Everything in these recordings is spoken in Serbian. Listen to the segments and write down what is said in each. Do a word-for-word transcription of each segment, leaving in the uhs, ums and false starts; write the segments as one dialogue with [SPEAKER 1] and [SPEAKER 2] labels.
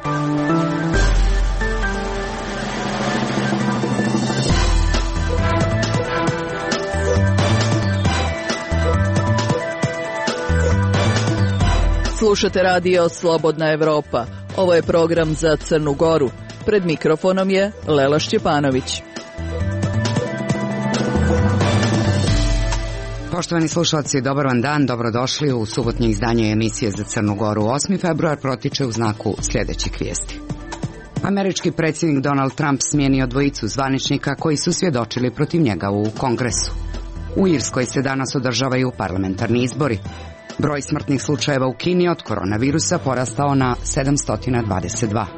[SPEAKER 1] Slušate radio Slobodna Evropa. Ovo je program za Crnu Goru. Pred mikrofonom je Lela Šćepanović.
[SPEAKER 2] Poštovani slušalci, dobar vam dan, dobrodošli u subotnje izdanje emisije za Crnu Goru. osmi februar protiče u znaku sljedećih vijesti. Američki predsjednik Donald Trump smijenio dvojicu zvaničnika koji su svjedočili protiv njega u Kongresu. U Irskoj se danas održavaju parlamentarni izbori. Broj smrtnih slučajeva u Kini od koronavirusa porastao na sedamsto dvadeset dva.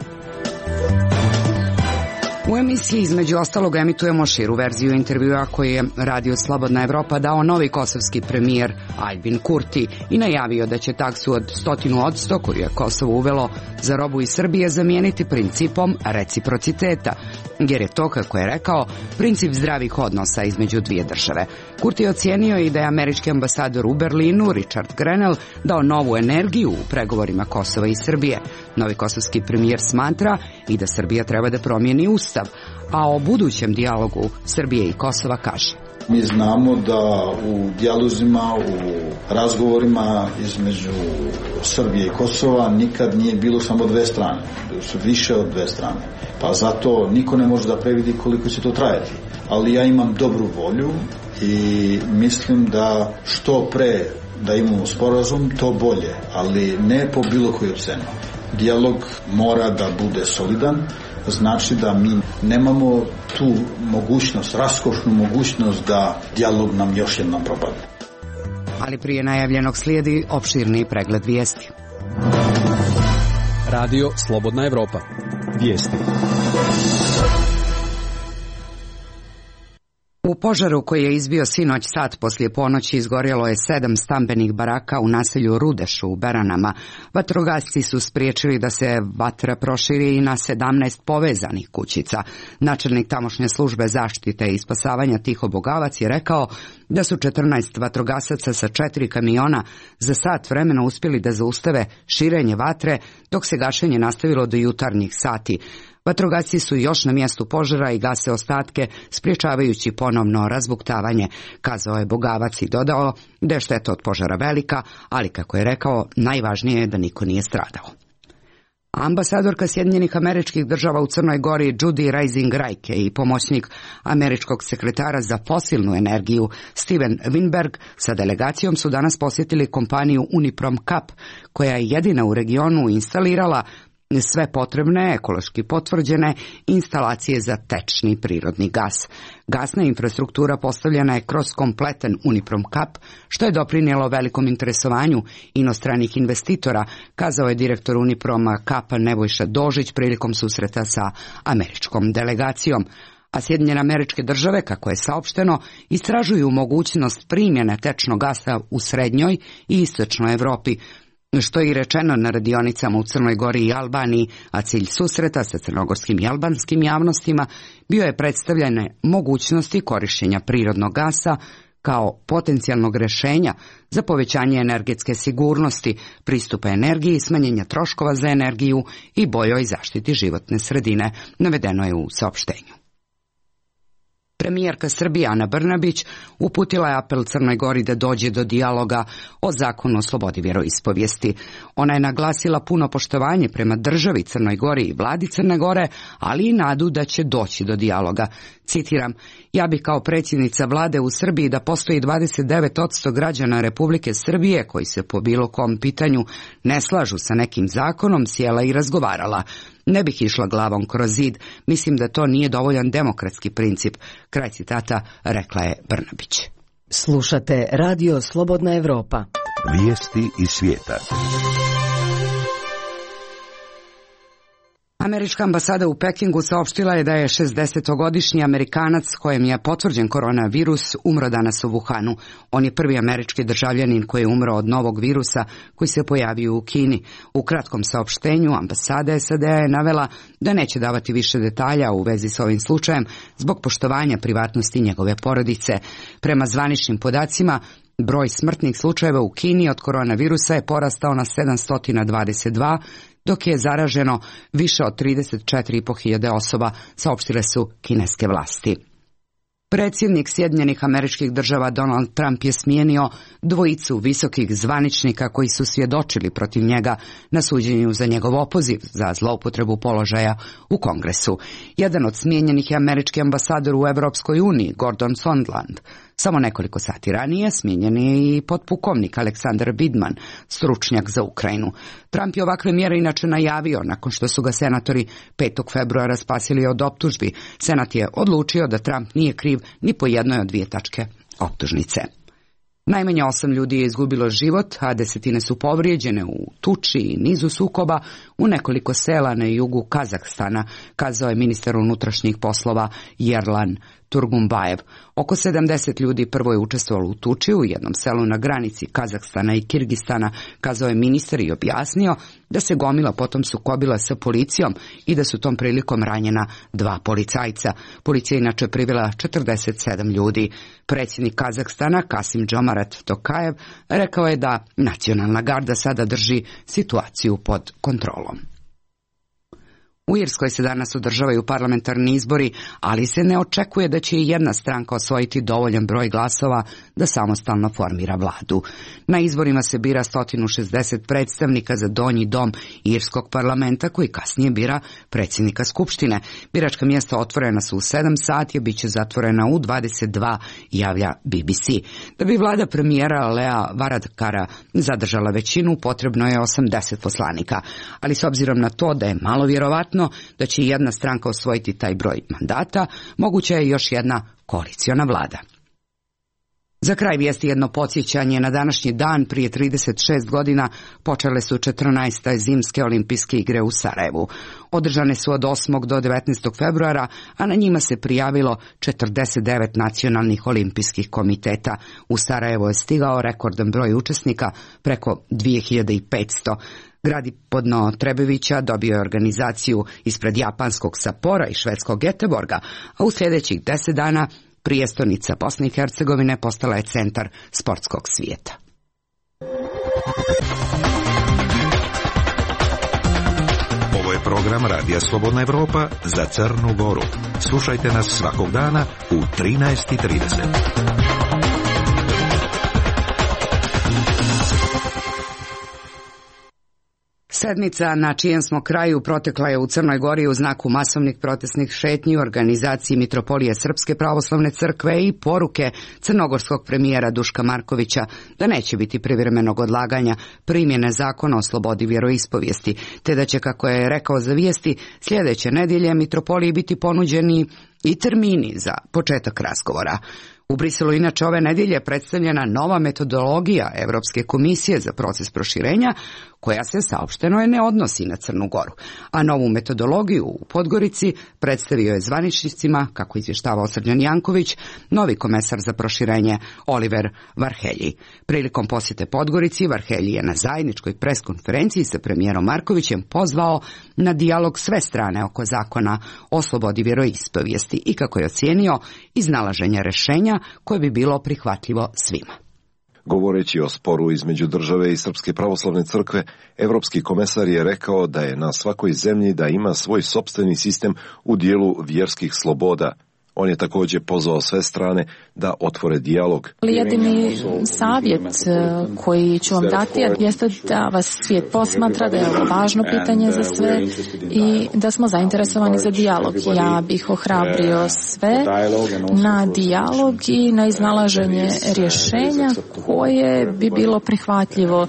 [SPEAKER 2] U emisiji između ostalog emitujemo širu verziju intervjua koji je Radio Slobodna Evropa dao novi kosovski premijer Aljbin Kurti i najavio da će taksu od stotinu odsto koju je Kosovo uvelo za robu iz Srbije zamijeniti principom reciprociteta, jer je to, kako je rekao, princip zdravih odnosa između dvije države. Kurti je ocijenio i da je američki ambasador u Berlinu, Richard Grenell, dao novu energiju u pregovorima Kosova i Srbije. Novi kosovski premijer smatra i da Srbija treba da promijeni ustav, a o budućem dijalogu Srbije i Kosova kaže:
[SPEAKER 3] Mi znamo da u dijalozima, u razgovorima između Srbije i Kosova nikad nije bilo samo dve strane, bilo su više od dve strane. Pa zato niko ne može da previdi koliko će to trajati. Ali ja imam dobru volju i mislim da što pre da imamo sporazum, to bolje, ali ne po bilo koju cenu. Dijalog mora da bude solidan, znači da mi nemamo tu mogućnost, raskošnu mogućnost da dijalog nam još jednom propadne.
[SPEAKER 2] Ali prije najavljenog slijedi opširni pregled vijesti.
[SPEAKER 4] Radio Slobodna Evropa. Vijesti.
[SPEAKER 2] U požaru koji je izbio sinoć sat poslije ponoći izgorjelo je sedam stambenih baraka u naselju Rudešu u Beranama. Vatrogasci su spriječili da se vatra proširi i na sedamnaest povezanih kućica. Načelnik tamošnje službe zaštite i spasavanja Tiho Bogavac je rekao da su četrnaest vatrogasaca sa četiri kamiona za sat vremena uspjeli da zaustave širenje vatre, dok se gašenje nastavilo do jutarnjih sati. Vatrogasci su još na mjestu požara i gase ostatke, spriječavajući ponovno razbuktavanje, kazao je Bogavac i dodao da je šteta od požara velika, ali kako je rekao, najvažnije je da niko nije stradao. Ambasadorka Sjedinjenih Američkih Država u Crnoj Gori Judy Rising Rajke i pomoćnik američkog sekretara za fosilnu energiju Steven Winberg sa delegacijom su danas posjetili kompaniju Uniprom Kap, koja je jedina u regionu instalirala sve potrebne, ekološki potvrđene instalacije za tečni prirodni gas. Gasna infrastruktura postavljena je kroz kompletan Uniprom Kap, što je doprinijelo velikom interesovanju inostranih investitora, kazao je direktor Uniproma Kapa Nebojša Dožić prilikom susreta sa američkom delegacijom. A Sjedinjene Američke Države, kako je saopšteno, istražuju mogućnost primjene tečnog gasa u srednjoj i istočnoj Evropi, što je i rečeno na radionicama u Crnoj Gori i Albaniji, a cilj susreta sa crnogorskim i albanskim javnostima bio je predstavljanje mogućnosti korištenja prirodnog gasa kao potencijalnog rješenja za povećanje energetske sigurnosti, pristupa energiji, smanjenja troškova za energiju i boljoj zaštiti životne sredine, navedeno je u saopštenju. Premijerka Srbije Ana Brnabić uputila je apel Crnoj Gori da dođe do dijaloga o zakonu o slobodi vjeroispovijesti. Ona je naglasila puno poštovanje prema državi Crnoj Gori i vladi Crne Gore, ali i nadu da će doći do dijaloga. Citiram: ja bih kao predsjednica vlade u Srbiji da postoji dvadeset devet posto građana Republike Srbije koji se po bilo kom pitanju ne slažu sa nekim zakonom, sjela i razgovarala. Ne bih išla glavom kroz zid, mislim da to nije dovoljan demokratski princip. Kraj citata, rekla je Brnabić.
[SPEAKER 5] Slušate Radio Slobodna Evropa.
[SPEAKER 6] Vijesti iz svijeta.
[SPEAKER 2] Američka ambasada u Pekingu saopštila je da je šezdesetogodišnji Amerikanac kojem je potvrđen koronavirus umro danas u Wuhanu. On je prvi američki državljanin koji je umro od novog virusa koji se pojavio u Kini. U kratkom saopštenju ambasada S A D-a je navela da neće davati više detalja u vezi s ovim slučajem zbog poštovanja privatnosti njegove porodice. Prema zvaničnim podacima, Broj smrtnih slučajeva u Kini od koronavirusa je porastao na sedamsto dvadeset dva, dok je zaraženo više od trideset četiri i po hiljade osoba, saopštile su kineske vlasti. Predsjednik Sjedinjenih Američkih Država Donald Trump je smijenio dvojicu visokih zvaničnika koji su svjedočili protiv njega na suđenju za njegov opoziv za zloupotrebu položaja u Kongresu. Jedan od smijenjenih je američki ambasador u Europskoj uniji, Gordon Sondland. Samo nekoliko sati ranije smijenjen je i potpukovnik Aleksandar Bidman, stručnjak za Ukrajinu. Trump je ovakve mjere inače najavio nakon što su ga senatori petog februara spasili od optužbi. Senat je odlučio da Trump nije kriv ni po jednoj od dvije tačke optužnice. Najmanje osam ljudi je izgubilo život, a desetine su povrijeđene u tuči i nizu sukoba u nekoliko sela na jugu Kazahstana, kazao je ministar unutrašnjih poslova Yerlan Turgumbajev. Oko sedamdeset ljudi prvo je učestvovalo u tuči u jednom selu na granici Kazahstana i Kirgistana, kazao je ministar i objasnio da se gomila potom sukobila sa policijom i da su tom prilikom ranjena dva policajca. Policija inače privela četrdeset sedam ljudi. Predsjednik Kazahstana Kasim Džomarat Tokajev rekao je da nacionalna garda sada drži situaciju pod kontrolom. U Irskoj se danas održavaju parlamentarni izbori, ali se ne očekuje da će i jedna stranka osvojiti dovoljan broj glasova da samostalno formira vladu. Na izborima se bira sto šezdeset predstavnika za donji dom Irskog parlamenta, koji kasnije bira predsjednika Skupštine. Biračka mjesta otvorena su u sedam sati, a bit će zatvorena u dvadeset dva, javlja B B C. Da bi vlada premijera Lea Varadkara zadržala većinu, potrebno je osamdeset poslanika, ali s obzirom na to da je malo vjerovatno da će jedna stranka osvojiti taj broj mandata, moguća je još jedna koaliciona vlada. Za kraj vijesti jedno podsjećanje. Na današnji dan prije trideset šest godina počele su četrnaeste zimske olimpijske igre u Sarajevu. Održane su od osmog do devetnaestog februara, a na njima se prijavilo četrdeset devet nacionalnih olimpijskih komiteta. U Sarajevo je stigao rekordan broj učesnika, preko dvije hiljade petsto. Grad podno Trebevića dobio je organizaciju ispred japanskog Sapora i švedskog Göteborga, a u sljedećih deset dana prijestolnica Bosne i Hercegovine postala je centar sportskog svijeta.
[SPEAKER 6] Ovo je program Radija Slobodna Evropa za Crnu Goru. Slušajte nas svakog dana u trinaest i trideset.
[SPEAKER 2] Sedmica na čijem smo kraju protekla je u Crnoj Gori u znaku masovnih protestnih šetnji u organizaciji Mitropolije Srpske pravoslavne crkve i poruke crnogorskog premijera Duška Markovića da neće biti privremenog odlaganja primjene zakona o slobodi vjeroispovijesti, te da će, kako je rekao za vijesti, sljedeće nedjelje Mitropoliji biti ponuđeni i termini za početak razgovora. U Briselu inače ove nedjelje predstavljena nova metodologija Europske komisije za proces proširenja, koja se, saopšteno je, ne odnosi na Crnu Goru, a novu metodologiju u Podgorici predstavio je zvaničnicima, kako izvještavao Srđan Janković, novi komesar za proširenje Oliver Varhelji. Prilikom posjete Podgorici, Varhelji je na zajedničkoj preskonferenciji sa premijerom Markovićem pozvao na dijalog sve strane oko zakona o slobodi vjeroispovijesti i, kako je ocijenio, iznalaženje rješenja koje bi bilo prihvatljivo svima.
[SPEAKER 7] Govoreći o sporu između države i Srpske pravoslavne crkve, Evropski komesar je rekao da je na svakoj zemlji da ima svoj sopstveni sistem u dijelu vjerskih sloboda. On je također pozvao sve strane da otvore dijalog.
[SPEAKER 8] Jedini savjet koji ću vam dati jeste da vas svijet posmatra, da je ovo važno pitanje za sve i da smo zainteresovani za dijalog. Ja bih ohrabrio sve na dijalog i na iznalaženje rješenja koje bi bilo prihvatljivo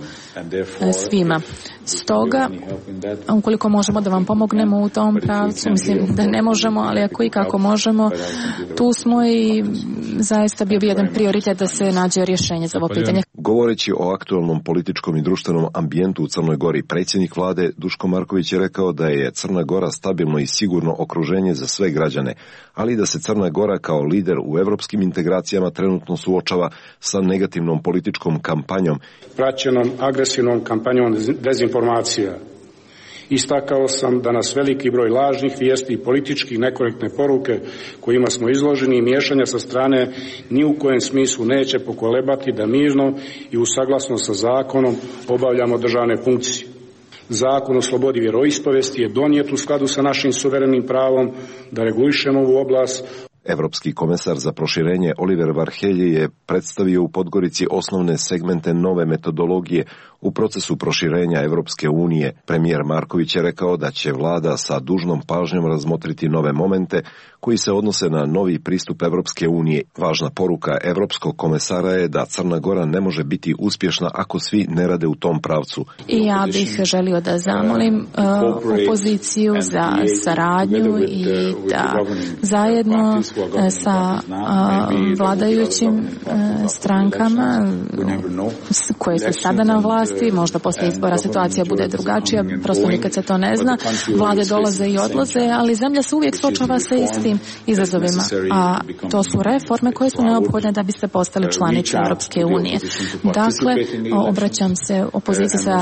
[SPEAKER 8] svima. Stoga, ukoliko možemo da vam pomognemo u tom pravcu, mislim da ne možemo, ali ako i kako možemo, tu smo i zaista bio bi jedan prioritet da se nađe rješenje za ovo pitanje.
[SPEAKER 7] Govoreći o aktualnom političkom i društvenom ambijentu u Crnoj Gori, predsjednik vlade Duško Marković je rekao da je Crna Gora stabilno i sigurno okruženje za sve građane, ali da se Crna Gora kao lider u evropskim integracijama trenutno suočava sa negativnom političkom kampanjom.
[SPEAKER 9] Praćenom agresivnom kampanjom dezinformacija Istakao sam da nas veliki broj lažnih vijesti i političkih nekorektne poruke kojima smo izloženi i miješanja sa strane ni u kojem smislu neće pokolebati da mirno i usaglasno sa zakonom obavljamo državne funkcije. Zakon o slobodi vjeroispovesti je donijet u skladu sa našim suverenim pravom da regulišemo ovu oblast.
[SPEAKER 7] Evropski komesar za proširenje Oliver Varhelyi je predstavio u Podgorici osnovne segmente nove metodologije u procesu proširenja Evropske unije. Premijer Marković je rekao da će vlada sa dužnom pažnjom razmotriti nove momente koji se odnose na novi pristup Evropske unije. Važna poruka Evropskog komesara je da Crna Gora ne može biti uspješna ako svi ne rade u tom pravcu.
[SPEAKER 8] I ja bih želio da zamolim uh, opoziciju za saradnju i da zajedno uh, sa uh, vladajućim uh, strankama uh, koje su sada na vlasti, možda poslije izbora situacija bude drugačija, prosto nikad se to ne zna, vlade dolaze i odlaze, ali zemlja se uvijek suočava sa istim izazovima, a to su reforme koje su neophodne da biste postali članice Europske unije. Dakle, obraćam se opoziciji sa,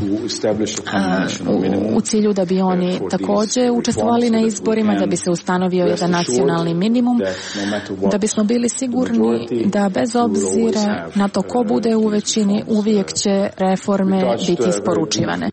[SPEAKER 8] u, u cilju da bi oni također učestvovali na izborima, da bi se ustanovio jedan nacionalni minimum, da bismo bili sigurni da bez obzira na to ko bude u većini, uvijek će reforme biti isporučivane.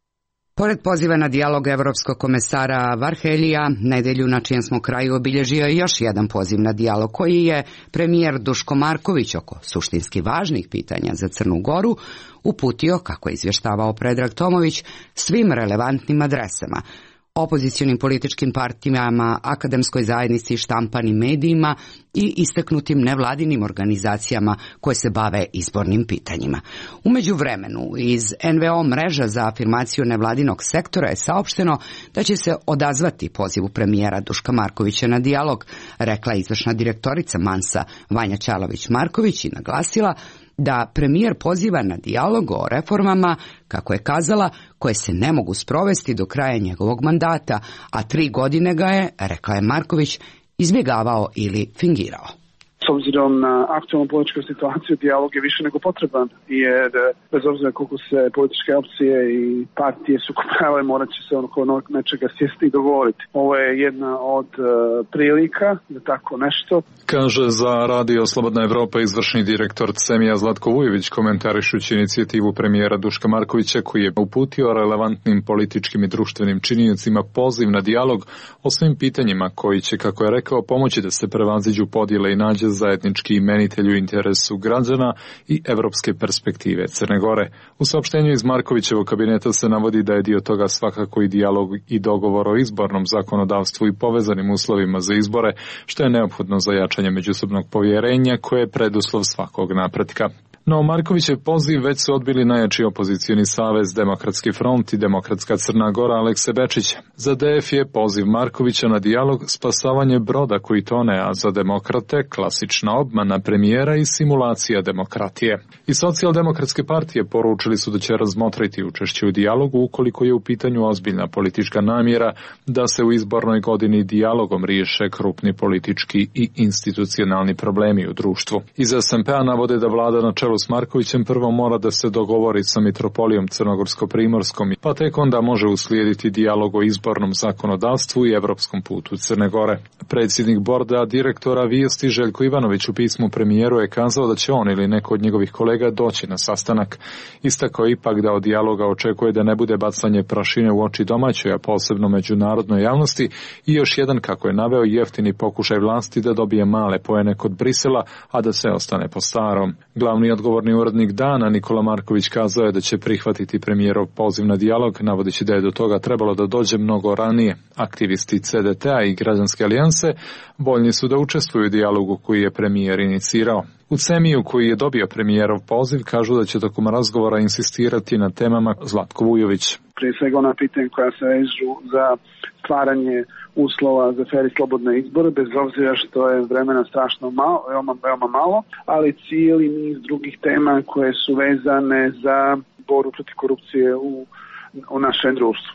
[SPEAKER 2] Pored poziva na dijalog evropskog komesara Varhelyja, nedelju na čijem smo kraju obilježio još jedan poziv na dijalog koji je premijer Duško Marković oko suštinski važnih pitanja za Crnu Goru uputio, kako je izvještavao Predrag Tomović, svim relevantnim adresama, opozicionim političkim partijama, akademskoj zajednici, štampanim medijima i istaknutim nevladinim organizacijama koje se bave izbornim pitanjima. U međuvremenu iz en ve o mreža za afirmaciju nevladinog sektora je saopšteno da će se odazvati pozivu premijera Duška Markovića na dijalog, rekla je izvršna direktorica Mansa Vanja Čalović-Marković i naglasila da premijer poziva na dijalog o reformama, kako je kazala, koje se ne mogu sprovesti do kraja njegovog mandata, a tri godine ga je, rekla je Marković, izbjegavao ili fingirao.
[SPEAKER 10] S obzirom na aktualnu političku situaciju, dijalog je više nego potreban, jer bez obzira koliko se političke opcije i partije sukobljavaju, morat će se oko nečega sjesti i dogovoriti. Ovo je jedna od uh, prilika za tako nešto.
[SPEAKER 11] Kaže za Radio Slobodna Evropa izvršni direktor Cemija Zlatko Vujović, komentarišući inicijativu premijera Duška Markovića koji je uputio relevantnim političkim i društvenim činiocima poziv na dijalog o svim pitanjima koji će, kako je rekao, pomoći da se prevaziđu podjele i nađe zajednički imenitelj u interesu građana i evropske perspektive Crne Gore. U saopštenju iz Markovićevog kabineta se navodi da je dio toga svakako i dijalog i dogovor o izbornom zakonodavstvu i povezanim uslovima za izbore, što je neophodno za jačanje međusobnog povjerenja koje je preduslov svakog napretka. No, Markovićev poziv već su odbili najjači opozicijni savez Demokratski front i Demokratska Crna Gora Alekse Bečića. Za de ef je poziv Markovića na dijalog spasavanje broda koji tone, a za demokrate klasična obmana premijera i simulacija demokratije. I socijaldemokratske partije poručili su da će razmotriti učešće u dijalogu ukoliko je u pitanju ozbiljna politička namjera da se u izbornoj godini dijalogom riješe krupni politički i institucionalni problemi u društvu. Iz es em pe-a navode da vlada na čelu s Markovićem prvo mora da se dogovori sa mitropolijom Crnogorsko-Primorskom, pa tek onda može uslijediti dijalog o izbornom zakonodavstvu i evropskom putu Crne Gore. Predsjednik borda direktora Vijesti Željko Ivanović u pismu premijeru je kazao da će on ili neko od njegovih kolega doći na sastanak. Istakao je ipak da od dijaloga očekuje da ne bude bacanje prašine u oči domaćoj, a posebno međunarodnoj javnosti, i još jedan, kako je naveo, jeftini pokušaj vlasti da dobije male poene kod Brisela, a da se ostane po starom. Glavni odgovorni urednik Dana Nikola Marković kazao je da će prihvatiti premijerov poziv na dijalog, navodeći da je do toga trebalo da dođe mnogo ranije. Aktivisti ce de te-a i Građanske alijanse voljni su da učestvuju u dijalogu koji je premijer inicirao. U Cemiju, koji je dobio premijerov poziv, kažu da će tokom razgovora insistirati na temama Zlatko Vujović.
[SPEAKER 10] Prije svega ona pitanja koja se vežu za stvaranje uslova za fer i slobodne izbore, bez obzira što je vremena strašno malo, veoma, veoma malo, ali cijeli niz drugih tema koje su vezane za borbu protiv korupcije u, u našem društvu.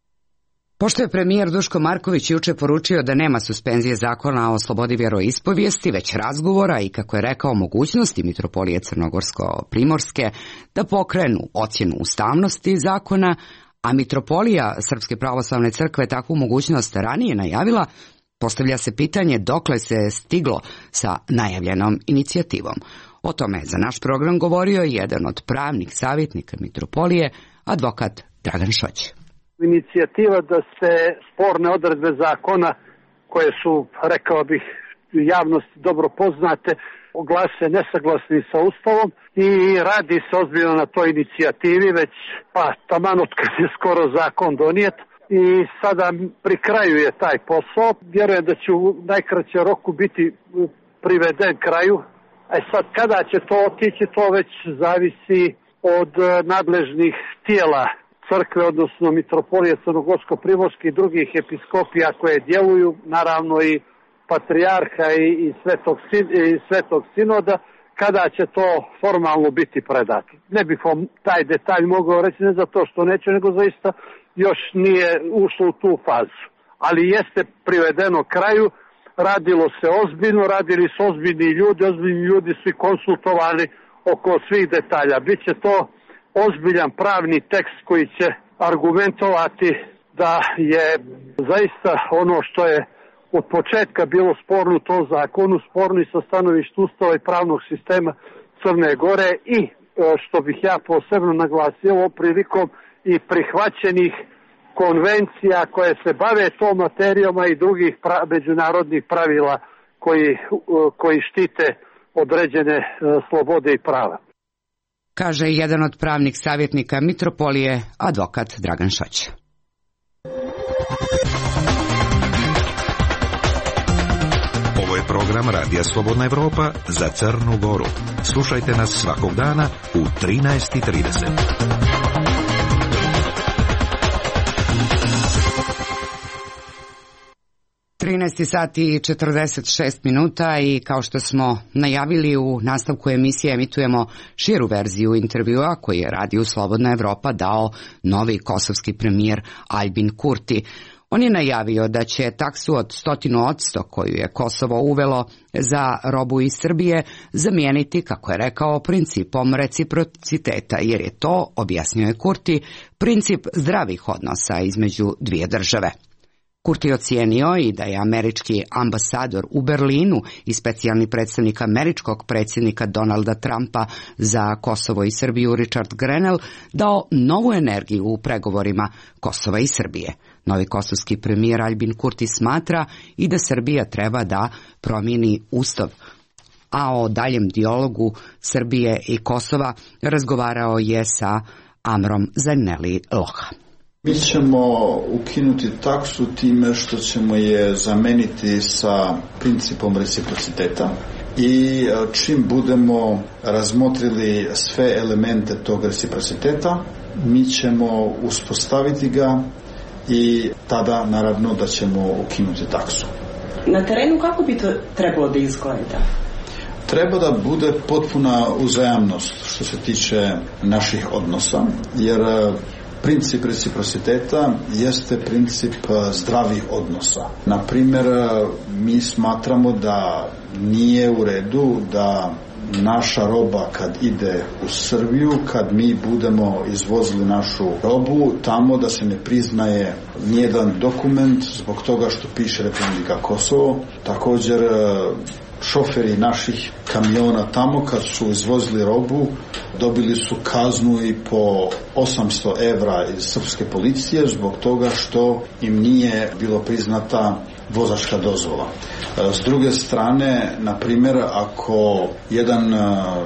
[SPEAKER 2] Pošto je premijer Duško Marković juče poručio da nema suspenzije zakona o slobodi vjeroispovijesti, već razgovora i, kako je rekao, mogućnosti mitropolije Crnogorsko-Primorske da pokrenu ocjenu ustavnosti zakona, a mitropolija Srpske pravoslavne crkve takvu mogućnost ranije najavila, postavlja se pitanje dokle se stiglo sa najavljenom inicijativom. O tome je za naš program govorio jedan od pravnih savjetnika mitropolije, advokat Dragan Šoć.
[SPEAKER 12] Inicijativa da se sporne odredbe zakona, koje su, rekao bih, javnost dobro poznate, oglase nesaglasni sa Ustavom i radi se ozbiljno na toj inicijativi već pa taman od kad je skoro zakon donijet i sada pri kraju je taj posao. Vjerujem da će u najkraćem roku biti priveden kraju. A sad kada će to otići, to već zavisi od nadležnih tijela crkve, odnosno mitropolije Crnogorsko-primorske i drugih episkopija koje djeluju, naravno i patrijarha i, i, svetog, i svetog sinoda, kada će to formalno biti predato. Ne bih vam taj detalj mogao reći, ne zato što neće, nego zaista još nije ušlo u tu fazu. Ali jeste privedeno kraju, radilo se ozbiljno, radili su ozbiljni ljudi, ozbiljni ljudi su i konsultovani oko svih detalja. Biće to ozbiljan pravni tekst koji će argumentovati da je zaista ono što je od početka bilo sporno u tom zakonu, sporno i sa stanovišta Ustava i pravnog sistema Crne Gore i, što bih ja posebno naglasio ovom prilikom, i prihvaćenih konvencija koje se bave tom materijama i drugih pra- međunarodnih pravila koji, koji štite određene slobode i prava.
[SPEAKER 2] Kaže jedan od pravnih savjetnika mitropolije, advokat Dragan Šoć.
[SPEAKER 6] Ovo je program Radija Slobodna Evropa za Crnu Goru. Slušajte nas svakog dana u trinaest i trideset.
[SPEAKER 2] trinaest sati i četrdeset šest minuta i kao što smo najavili u nastavku emisije emitujemo širu verziju intervjua koji je Radio Slobodna Evropa dao novi kosovski premijer Aljbin Kurti. On je najavio da će taksu od stotinu odsto koju je Kosovo uvelo za robu iz Srbije zamijeniti, kako je rekao, principom reciprociteta, jer je to, objasnio je Kurti, princip zdravih odnosa između dvije države. Kurti je ocijenio i da je američki ambasador u Berlinu i specijalni predstavnik američkog predsjednika Donalda Trumpa za Kosovo i Srbiju Richard Grenell dao novu energiju u pregovorima Kosova i Srbije. Novi kosovski premijer Aljbin Kurti smatra i da Srbija treba da promijeni ustav, a o daljem dijalogu Srbije i Kosova razgovarao je sa Amrom Zaneli Loha.
[SPEAKER 3] Mi ćemo ukinuti taksu time što ćemo je zameniti sa principom reciprociteta i čim budemo razmotrili sve elemente tog reciprociteta, mi ćemo uspostaviti ga i tada naravno da ćemo ukinuti taksu.
[SPEAKER 13] Na terenu kako bi to trebalo da izgleda?
[SPEAKER 3] Treba da bude potpuna uzajamnost što se tiče naših odnosa, jer princip reciprociteta jeste princip zdravih odnosa. Na primjer, mi smatramo da nije u redu da naša roba kad ide u Srbiju, kad mi budemo izvozili našu robu, tamo da se ne priznaje nijedan dokument zbog toga što piše Republika Kosovo. Također, šoferi naših kamiona tamo kad su izvozili robu dobili su kaznu i po osamsto evra iz srpske policije zbog toga što im nije bilo priznata vozačka dozvola. S druge strane, na primjer, ako jedan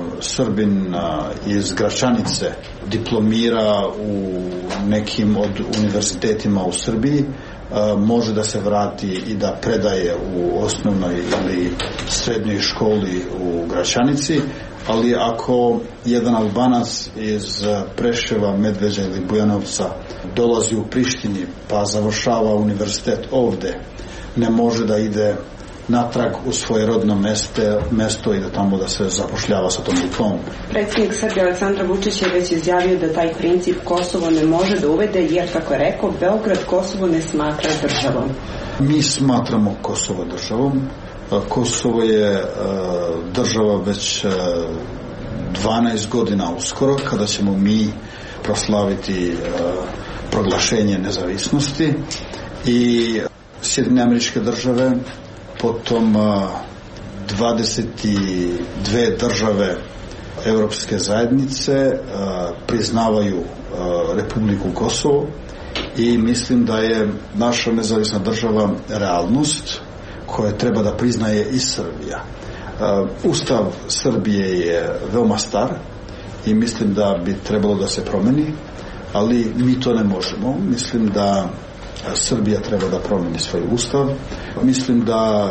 [SPEAKER 3] Srbin iz Gračanice diplomira u nekim od univerzitetima u Srbiji, može da se vrati i da predaje u osnovnoj ili srednjoj školi u Gračanici, ali ako jedan Albanac iz Preševa, Medveđa ili Bujanovca dolazi u Prištini pa završava univerzitet ovde, ne može da ide natrag u svoje rodno meste, mesto i da tamo da se zapošljava sa tom diplomom.
[SPEAKER 13] Predsjednik Srbije Aleksandar Vučić je već izjavio da taj princip Kosovo ne može da uvede jer, kako je rekao, Beograd Kosovo ne smatra državom.
[SPEAKER 3] Mi smatramo Kosovo državom. Kosovo je država već dvanaest godina uskoro, kada ćemo mi proslaviti proglašenje nezavisnosti i Sjedinjene Američke Države, potom dvadeset dve države Europske zajednice priznavaju Republiku Kosovo i mislim da je naša nezavisna država realnost koje treba da priznaje i Srbija. Ustav Srbije je veoma star i mislim da bi trebalo da se promeni, ali mi to ne možemo. Mislim da Srbija treba da promeni svoj ustav. Mislim da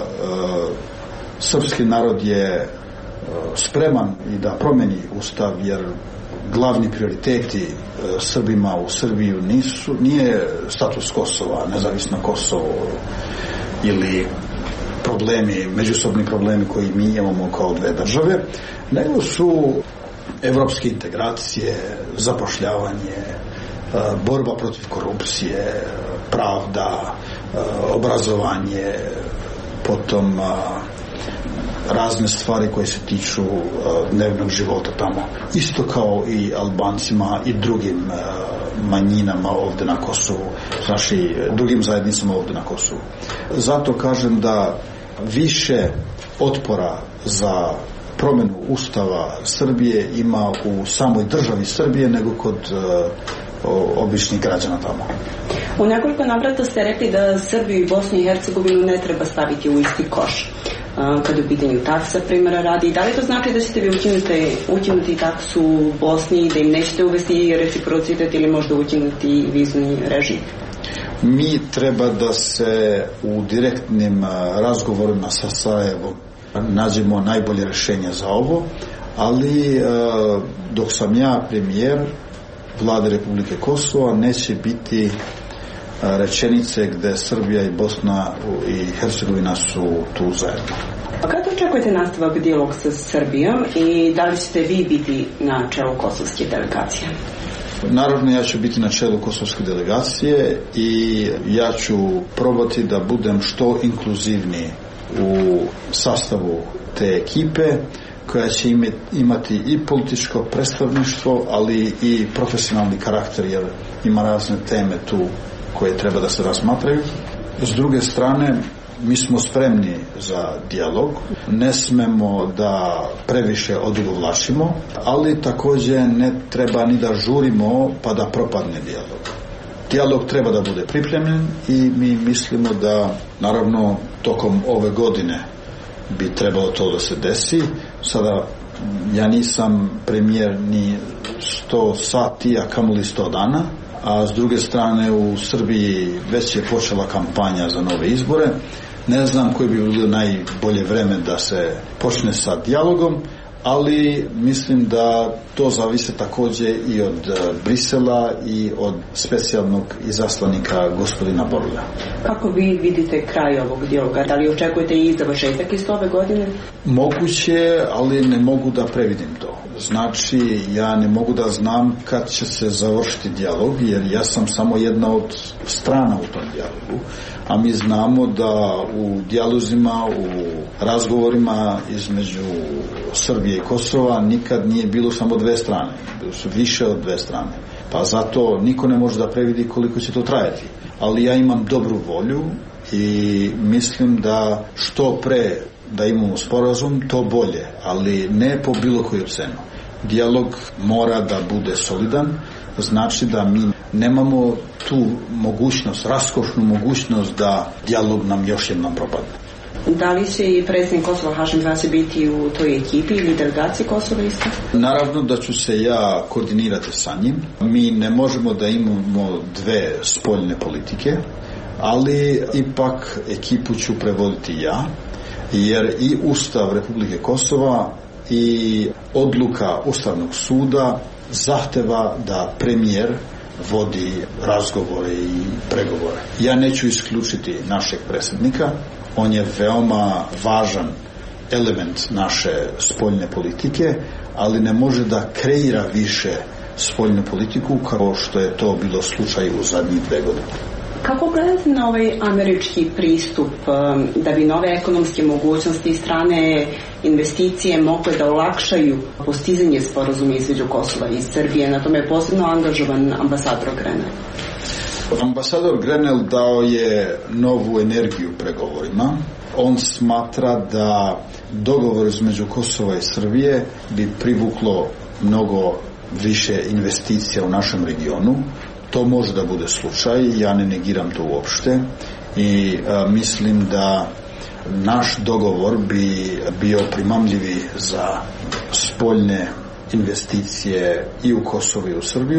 [SPEAKER 3] srpski narod je spreman i da promeni ustav, jer glavni prioriteti Srbima u Srbiju nisu, nije status Kosova, nezavisno Kosovo ili problemi, međusobni problemi koji mi imamo kao dve države, nego su evropske integracije, zapošljavanje, borba protiv korupcije, pravda, obrazovanje, potom razne stvari koje se tiču dnevnog života tamo. Isto kao i Albancima i drugim manjinama ovde na Kosovu, znači drugim zajednicama ovde na Kosovu. Zato kažem da više otpora za promenu Ustava Srbije ima u samoj državi Srbije nego kod običnih građana tamo.
[SPEAKER 13] U nekoliko navrata ste rekli da Srbiju i Bosnu i Hercegovinu ne treba staviti u isti koš kada u pitanju taksa, primjera radi. Da li to znači da ćete vi ukinuti, ukinuti taksu u Bosni, da im nećete uvesti reciprocitet ili možda ukinuti vizni režim?
[SPEAKER 3] Mi treba da se u direktnim razgovorima sa Sarajevom nađemo najbolje rešenje za ovo, ali dok sam ja premijer Vlade Republike Kosovo neće biti rečenice gde Srbija i Bosna i Hercegovina su tu zajedno.
[SPEAKER 13] A kada očekujete nastavak dijalog sa Srbijom i da li ćete vi biti na čelu kosovske delegacije?
[SPEAKER 3] Naravno, ja ću biti na čelu kosovske delegacije i ja ću probati da budem što inkluzivniji u sastavu te ekipe koja će imati i političko predstavništvo, ali i profesionalni karakter, jer ima razne teme tu koje treba da se razmatraju. S druge strane, mi smo spremni za dijalog, ne smemo da previše odugovlačimo, ali takođe ne treba ni da žurimo pa da propadne dijalog. Dijalog treba da bude pripremljen i mi mislimo da, naravno, tokom ove godine bi trebalo to da se desi. Sada ja nisam premijer ni sto sati, a kamoli sto dana, a s druge strane u Srbiji već je počela kampanja za nove izbore. Ne znam koji bi bilo najbolje vreme da se počne sa dijalogom, ali mislim da to zavise takođe i od Brisela i od specijalnog izaslanika gospodina Borulja.
[SPEAKER 13] Kako vi vidite kraj ovog dijaloga? Da li očekujete i završetak iz ove godine?
[SPEAKER 3] Moguće, ali ne mogu da previdim to. Znači, ja ne mogu da znam kad će se završiti dijalog, jer ja sam samo jedna od strana u tom dijalogu, a mi znamo da u dijalozima, u razgovorima između Srbije i Kosova nikad nije bilo samo dve strane, bilo su više od dve strane, pa zato niko ne može da previdi koliko će to trajati. Ali ja imam dobru volju i mislim da što pre da imamo sporazum, to bolje, ali ne po bilo koju cenu. Dijalog mora da bude solidan, znači da mi nemamo tu mogućnost, raskošnu mogućnost da dijalog nam još jednom propadne.
[SPEAKER 13] Da li će i predsjednik Kosova Hašim Tači biti u toj ekipi ili delegaciji Kosova isto?
[SPEAKER 3] Naravno da ću se ja koordinirati sa njim. Mi ne možemo da imamo dve spoljne politike, ali ipak ekipu ću prevoditi ja, jer i Ustav Republike Kosova i odluka Ustavnog suda zahteva da premijer vodi razgovore i pregovore. Ja neću isključiti našeg predsjednika, on je veoma važan element naše spoljne politike, ali ne može da kreira više spoljnu politiku kao što je to bilo slučaj u zadnjih dve godine.
[SPEAKER 13] Kako gledate na ovaj američki pristup da bi nove ekonomske mogućnosti i strane investicije mogle da olakšaju postizanje sporazuma između Kosova i Srbije? Na tome je posebno angažovan ambasador Grenell.
[SPEAKER 3] Ambasador Grenell dao je novu energiju pregovorima. On smatra da dogovor između Kosova i Srbije bi privuklo mnogo više investicija u našem regionu. To može da bude slučaj, ja ne negiram to uopšte i a, mislim da naš dogovor bi bio primamljivi za spoljne investicije i u Kosovo i u Srbiju,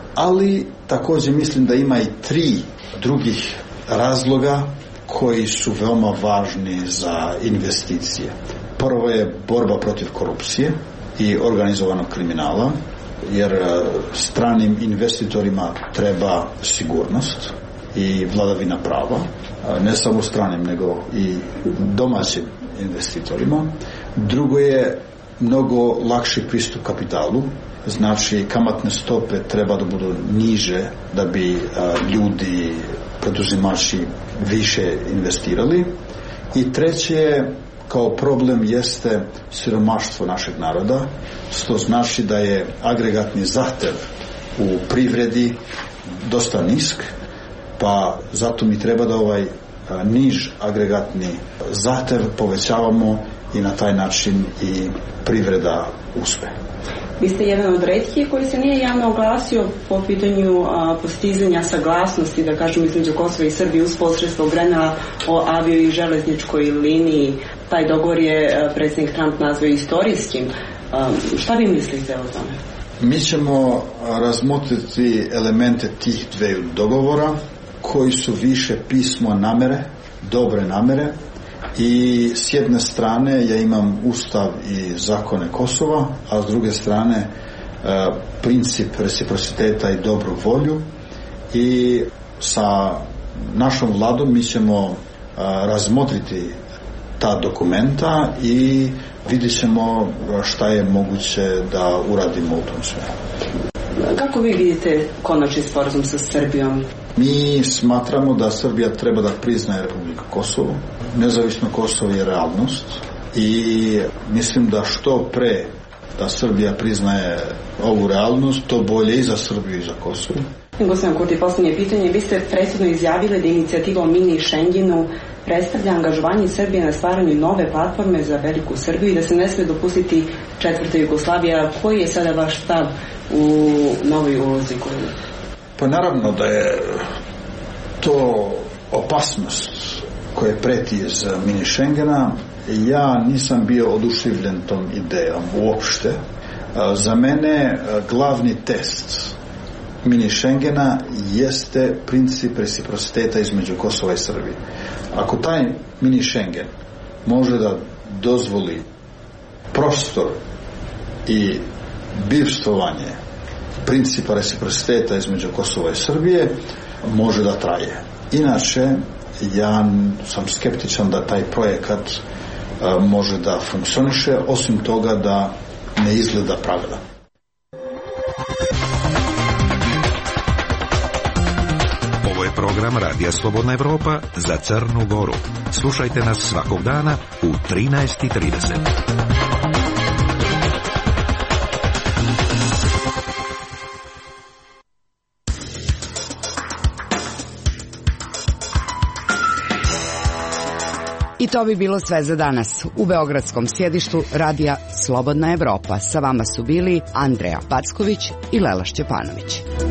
[SPEAKER 3] ali također mislim da ima i tri drugih razloga koji su veoma važni za investicije. Prvo je borba protiv korupcije i organizovanog kriminala, jer stranim investitorima treba sigurnost i vladavina prava, ne samo stranim nego i domaćim investitorima. Drugo je mnogo lakši pristup kapitalu, znači kamatne stope treba da budu niže da bi ljudi, preduzimači više investirali. I treće je, kao problem jeste siromaštvo našeg naroda, što znači da je agregatni zahtev u privredi dosta nisk, pa zato mi treba da ovaj niž agregatni zahtev povećavamo i na taj način i privreda uspe.
[SPEAKER 13] Vi ste jedan od retkih koji se nije javno oglasio po pitanju a, postizanja saglasnosti, da kažem, između Kosova i Srbije uz posredstvo Grenella o avio i železničkoj liniji. Taj dogovor je a, predsjednik Trump nazvao istorijskim. A, šta vi mislite o tome?
[SPEAKER 3] Mi ćemo razmotriti elemente tih dveju dogovora koji su više pismo namere, dobre namere, i s jedne strane ja imam ustav i zakone Kosova, a s druge strane e, princip reciprociteta i dobru volju, i sa našom vladom mi ćemo e, razmotriti ta dokumenta i vidjet ćemo šta je moguće da uradimo u tom smjeru.
[SPEAKER 13] Kako vi vidite konačni sporazum sa Srbijom?
[SPEAKER 3] Mi smatramo da Srbija treba da priznaje Republiku Kosovo. Nezavisno Kosovo je realnost i mislim da što pre da Srbija priznaje ovu realnost, to bolje i za Srbiju i za Kosovo.
[SPEAKER 13] Gospodin Kurti, posljednje pitanje. Vi ste prethodno izjavili da inicijativa o mini Schengenu predstavlja angažovanje Srbije na stvaranju nove platforme za veliku Srbiju i da se ne smije dopustiti četvrta Jugoslavija. Koji je sada vaš stav u novoj ulozi koju?
[SPEAKER 3] Pa naravno da je to opasnost koja preti iz mini Schengena. Ja nisam bio oduševljen tom idejom uopšte. Za mene glavni test mini Schengena jeste princip reciprociteta između Kosova i Srbije. Ako taj mini Schengen može da dozvoli prostor i bivstvovanje principa reciprociteta između Kosova i Srbije, može da traje. Inače, ja sam skeptičan da taj projekat uh, može da funkcioniše, osim toga da ne izgleda pravilan.
[SPEAKER 6] Ovo je program Radija Slobodna Evropa za Crnu Goru. Slušajte nas svakog dana u trinaest i trideset.
[SPEAKER 2] I to bi bilo sve za danas. U beogradskom sjedištu Radija Slobodna Evropa sa vama su bili Andreja Packović i Lela Šćepanović.